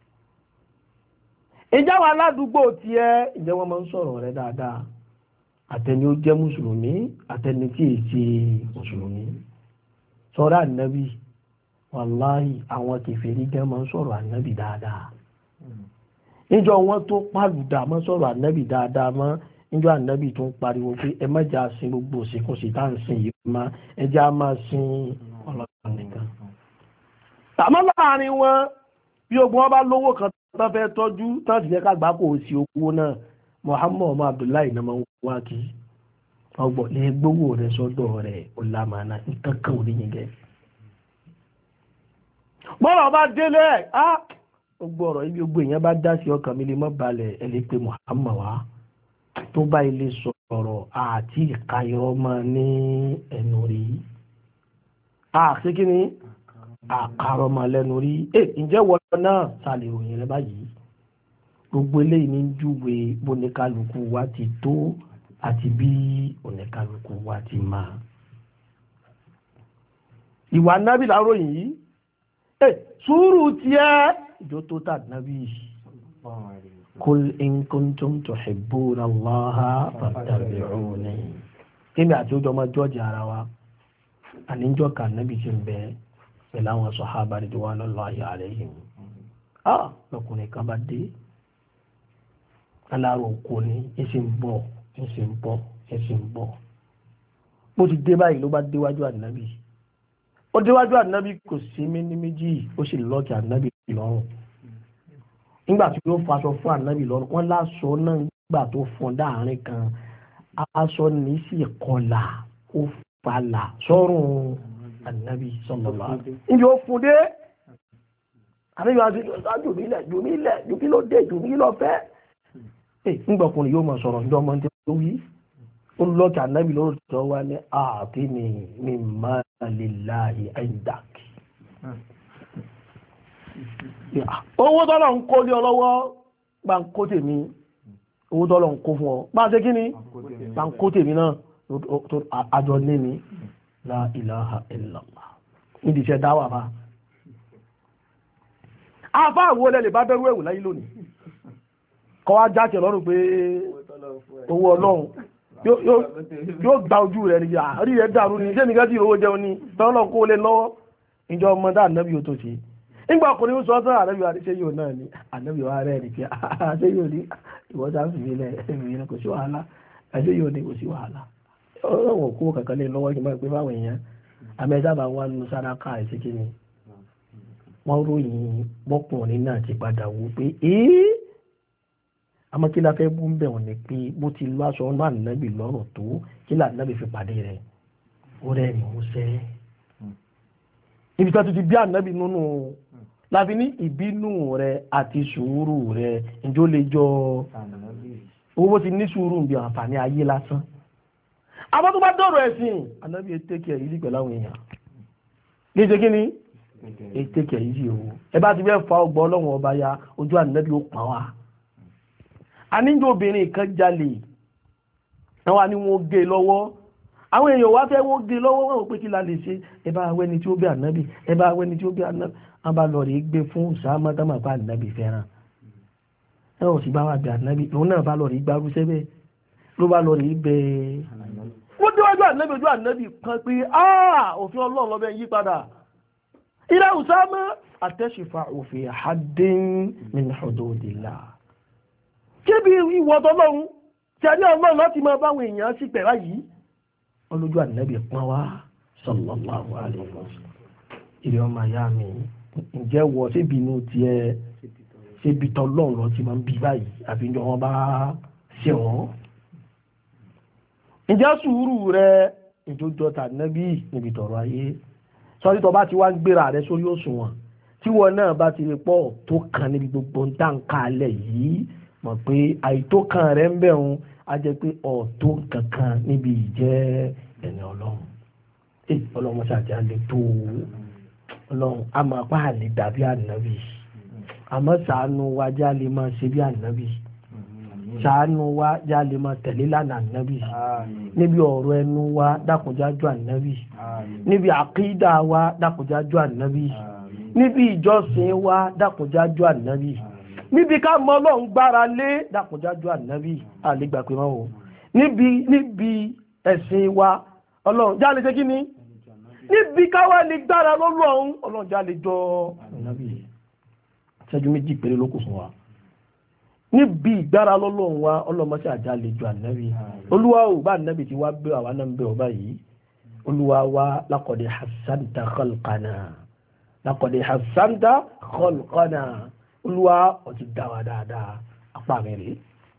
[SPEAKER 2] ìjẹ́ wà ládùúgbò tiẹ̀ ǹjẹ́ wọ́n máa ń sọ̀rọ̀ rẹ dáadáa àtẹni ó jẹ́ mùsùlùmí àtẹni tí è ṣe mùsùlùmí sọ̀rọ̀ ànábì wàláhì àwọn kèfèrí gan máa ń sọ̀rọ̀ ànábì dáadáa níjọ́ wọn tó pàlùdà mọ́ sọ̀rọ̀ ànábì dáadáa mọ́ níjọ́ ànábì tó ń pariwo pé ẹ má jà sin gbogbo òsìnkún sí tá à ń sin yìí má ẹ já máa sin ọlọ́run nìkan. àmọ́ láàrin wọn bí ogun wọn bá lówó kan tó fẹ́ tọ́jú tó sì fẹ́ ká gbà kó o sí owó náà Muhammad ọmọ Abdullahi náà máa ń wá kí ọgbọ̀n lè gbówó rẹ̀ sọ́dọ̀ rẹ̀ ọ̀làmàna nǹkan kan ò ní yẹn gẹ́. bọ́lá ọba délé á gbogbo ọ̀rọ̀ ibi gbogbo èèyàn bá dá sí ọkàn mi lè mọ́ balẹ̀ ẹ lè pe Muhammad wá tó bá ilé sọ̀rọ̀ àti ìkayọ̀ ọmọ ní ẹnu rí àṣé kí ni àkàrọ̀ ọmọ lẹ́nu rí ẹ ǹjẹ́ wọ́n náà sàlẹ̀ ìròyìn rẹ báyìí gbogbo eléyìí ní júwe bóníkálukú wa ti tó àti bí oníkálukú wa ti máa. ìwà nábì láàárọ̀ yìí ẹ sùúrù tiẹ̀ ìjọ tó tà nábì kul in kuntum tuhibbuna Allaha fattabi'uni kíni àti ojú ọmọ jọ́ọ̀jì ara wa àníjọ́ kan nábì ti ń bẹ pẹ̀lú àwọn sàhábà ridwanullahi alayhim. ah lọkùnrin kan bá dé aláàrò òkú ni ẹsẹ̀ ń bọ̀ ẹsẹ̀ ń bọ̀ ẹsẹ̀ ń bọ̀ bó ti dé báyìí ló bá déwájú ànábì ó déwájú ànábì kò sí méní méjì ó sì lọ́ọ̀kì ànábì lọ́rùn nígbà tí ó faṣọ fún ànábì lọ́rùn wọ́n láṣọ náà nígbà tó fún dáàrin kan aṣọ ní sì kọlà ó falà sọ́rùn ànábì sallallahu níbi ó fún dé ànábì wá sí jùmílẹ̀ jùmílẹ̀ jùmílẹ̀ dé jùmílẹ̀ fẹ́ ńgbọ̀kùnrin yóò mọ̀ sọ̀rọ̀ ní ọmọ tí ó wí ó lọ́kì ànábì lórí tó wá ní ààbí ni mi máa lè láàyè àìdàkì owó tọ́lọ̀ ń kó lé ọlọ́wọ́ bá ń kó tèmi owó tọ́lọ̀ ń kó fún ọ bá ṣe kí ni bá ń kó tèmi náà àjọ ní mi la ilaha illallah níbi iṣẹ́ dáwà bá afá àwọn olè lè bá bẹ̀rù ẹ̀wù láyé lónìí kọ́ wá jákè lọ́rùn pé owó ọlọ́run yóò gba ojú rẹ̀ ní àrí rẹ̀ dàrú ní ṣé nìkan tí owó jẹun ní tọ́lọ́ kó lè lọ́wọ́ ìjọ ọmọ dá ànábì ó tó ṣe nígbà ọkùnrin ó sọ ọ́ sọ́rọ̀ ànábì wa ṣé yóò náà ní ànábì wa rẹ̀ ní pé ṣé yóò ní ìwọ́n sá fi mí lẹ̀ kò sí wàhálà ṣé yóò ní kò sí wàhálà ọ̀rọ̀ kó kankan lè lọ́wọ́ ìgbà pé fáwọn èèyàn àmẹ́sábà wà nínú sáráká àìsí kí ni wọ́n ròyìn bọ́kùnrin náà ti padà wò pé ee àmọ́ kí la fẹ́ bú ń bẹ̀ wọ́n ni pé bó ti lọ aṣọ ọ̀nà ànábì lọ́rùn tó kí là ànábì fi pàdé rẹ̀ ó rẹ̀ ní ó sẹ́ ibi tó ti bí ànábì nínú láfi ní ìbínú rẹ̀ àti sùúrù rẹ̀ ǹjọ́ lè jọ owó bó ti ní sùúrù bí àǹfààní ayé lásán àmọ́ tó bá dọ̀rọ̀ ẹ̀sìn ànábì ètèkẹ̀ yìí pẹ̀lú àwọn èèyàn ní ṣe kí ni ètèkẹ̀ yìí o ẹ bá ti fẹ́ fa ọgbọ́n ọlọ́run ọba ya ojú ànábì ó pa wá àníjọ́ obìnrin kan jalè àwọn ni wọ́n gé lọ́wọ́ àwọn èèyàn wá fẹ́ wọ́n gé lọ́wọ́ wọn ò pé kí la lè ṣe ẹ bá wẹ́ni tí ó bí ànábì ẹ bá wẹ́ni tí ó bí ànábì wọn bá lọ rí gbé fún Usama táwọn àpá ànábì fẹ́ràn ẹ ò sì bá wà bí ànábì òun náà bá lọ rí gbárù sẹ́bẹ̀ ló bá lọ rí bẹ́ẹ̀ wọ́n déwájú ànábì ojú ànábì kan pé òfin ọlọ́run lọ́bẹ̀ yí padà ilé Usama àtẹ́sìfà òfin haddin min hududillah kébí ìwọ̀ tọ́lọ́run tí a ní ọlọ́run láti máa báwọn èèyàn sí pẹ̀lá yìí olójú ànábì pọ́n wá sallallahu alaihi wasallam ilé ọmọ ayá mi ǹjẹ́ wọ síbi inú tiẹ̀ síbi tọ́lọ́run lọ ti máa ń bí báyìí àfi ìjọ wọn bá ṣe wọ́n ǹjẹ́ sùúrù rẹ ìjọjọ tànábì níbi tọ̀rọ̀ ayé sọ́rí tó bá ti wá ń gbéra rẹ sórí òṣùwọ̀n tí wọn náà bá ti rí pọ̀ tó kàn níbi gbogbo ń tà ń kalẹ̀ yìí mọ̀ pé àìtó kan rẹ̀ ń bẹ̀ òun á jẹ́ pé ọ̀tó kankan níbi ìjẹ́ ẹni ọlọ́run ẹ ọlọ́run ṣàjà lè tó ọlọ́run a máa pa àlè dàbí ànábì àmọ́ ṣàánú wa já lè máa ṣe bí ànábì ṣàánú wa já lè máa tẹ̀lé lánàá ànábì níbi ọ̀rọ̀ ẹnu wa dákùnjájú ànábì níbi àkídà wa dákùnjájú ànábì níbi ìjọsìn wa dákùnjájú ànábì níbi ká mọ ọlọ́run gbára lé dákùnjájú ànábì àlégbà pé wọ́n o níbi níbi ẹ̀sìn wa ọlọ́run já lè ṣe kí ni níbi káwá lè gbára lọ́lọ́run ọlọ́run já lè jọ ànábì ṣẹ́jú méjì péré ló kù fún wa níbi ìgbára lọ́lọ́run wa ọlọ́mọṣẹ́ àjá lè jọ ànábì olúwa ò bá ànábì tí wá gbé àwa náà ń bẹ ọba yìí olúwa wa laqad hassanta khalqana laqad hassanta khalqana olúwa ó ti dá wa dáadáa apá mi rèé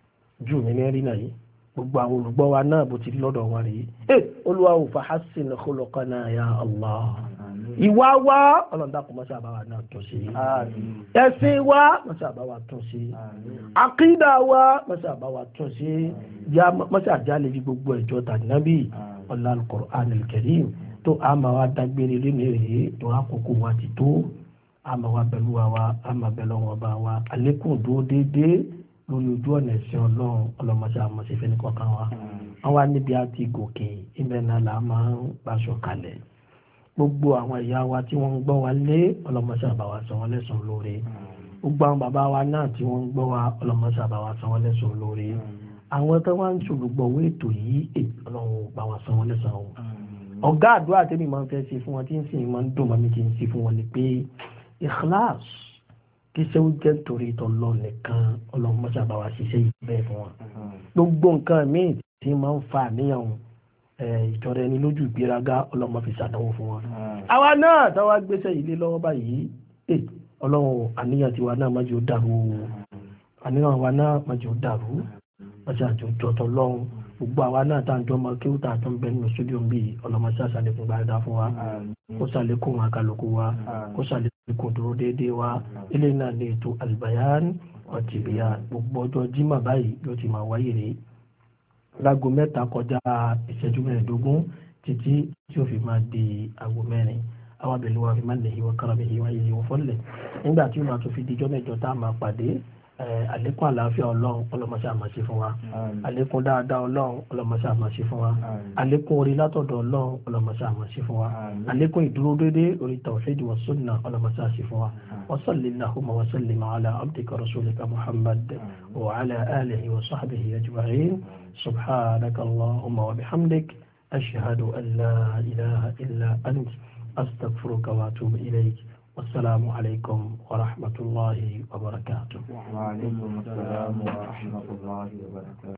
[SPEAKER 2] jù mí ní rí náà yìí gbogbo àwọn olùgbọ́ wa náà bó ti rí lọ́dọ̀ wa rèé ẹ olúwa ò fa hassin khuluqana ya Allah ìwà wa ọlọ́dà kò mọ́ṣẹ́ àbáwá náà tún sí ẹ̀sìn wa mọ́ṣẹ́ àbáwá tún sí àkídà wa mọ́ṣẹ́ àbáwá tún sí ya mọ́ṣẹ́ àjálẹ̀ fi gbogbo ẹ̀jọ́ tànàbí ọ̀là al-Qur'an al-Karim tó àmà wa dágbére lẹ́nu rèé tó àkókò wa ti tó àmà wa pẹ̀lú wa wa àmà pẹ̀lú wọn bá wa àlékún dúró déédéé lórí ojú ọ̀nà ẹ̀sìn ọlọ́run ọlọ́mọṣẹ́ àmọ́ṣẹ́ fẹ́ ní kọ̀ọ̀kan wa wọ́n wá níbi àti gòkè ibẹ̀ náà là máa ń gbàṣọ kalẹ̀ gbogbo àwọn ìyá wa tí wọ́n ń gbọ́ wa lé ọlọ́mọṣẹ́ àbáwá san wọ́n lẹ́san lóore gbogbo àwọn bàbá wa náà tí wọ́n ń gbọ́ wa ọlọ́mọṣẹ́ àbáwá san wọ́n lẹ́san lóore àwọn tó wá ń ṣòlùgbọ̀ owó ètò yìí ọlọ́run bá wa san wọ́n lẹ́san o ọ̀gá àdúrà tẹ́mi máa ń fẹ́ ṣe fún wọn tí ń sìn máa ń dùn mọ́ mi kì í ṣe fún wọn ni pé ikhlas kí sẹ́wó jẹ́ torí ìtọ́lọ́ nìkan ọlọ́run mọ́ṣẹ́ àbáwá ṣiṣẹ́ yìí bẹ́ẹ̀ fún wọn gbogbo nǹkan míì tí máa ń fa àníyàn ìjọra ẹni lójú ìgbéraga ọlọ́mọ fi ṣàdánwò fún wọn. àwa náà táwa gbéṣẹ́ ilé lọ́wọ́ báyìí ẹ ọlọ́run àníyàn tiwa náà má jẹ́ ó dàrú àníyàn wa náà má jẹ́ ó dàrú má jẹ́ àjọ jọ̀tọ̀ lọ́hùn gbogbo àwa náà tá à ń jọ ọmọ kí ó tà tó ń bẹ nínú sódíò ń bì ọlọ́mọ sí àṣàlékún gbáradá fún wa kó ṣàlékún àkàlùkù wa kó ṣàlékún dúró déédéé wa ilé náà lè tó Al-Bayan wa Tibiyan gbogbo ọjọ́ Jímọ̀ báyìí ló ti máa wáyé rèé láago mẹ́ta kọjá ìṣẹ́jú mẹ́ẹ̀ẹ́dógún títí tí ó fi máa di aago mẹ́rin àwọn abẹ̀lú wa fi máa lè yíwọ́ kárábẹ̀ yíwọ́ ayé yíwọ́ fọ́lẹ̀ nígbà tí ó máa tó fi dijọ́ mẹ́jọ tá a máa pàdé àlékún àlàáfíà ọlọ́run ọlọ́mọṣẹ́ àmọ́ṣe fún wa àlékún dáadáa ọlọ́run ọlọ́mọṣẹ́ àmọ́ṣe fún wa àlékún orí látọ̀dọ̀ ọlọ́run ọlọ́mọṣẹ́ àmọ́ṣe fún wa àlékún ìdúró déédéé orí tawhid wa sunnah ọlọ́mọṣẹ́ àṣẹ fún wa wa sallallahu wa sallim ala abdika rasulika muhammad wa ala alihi wa sahbihi ajma'in subhanaka allahumma wa bihamdik ashhadu an la ilaha illa ant astaghfiruka wa atubu ilayk. والسلام عليكم ورحمة الله وبركاته.
[SPEAKER 3] وعليكم السلام ورحمة الله وبركاته.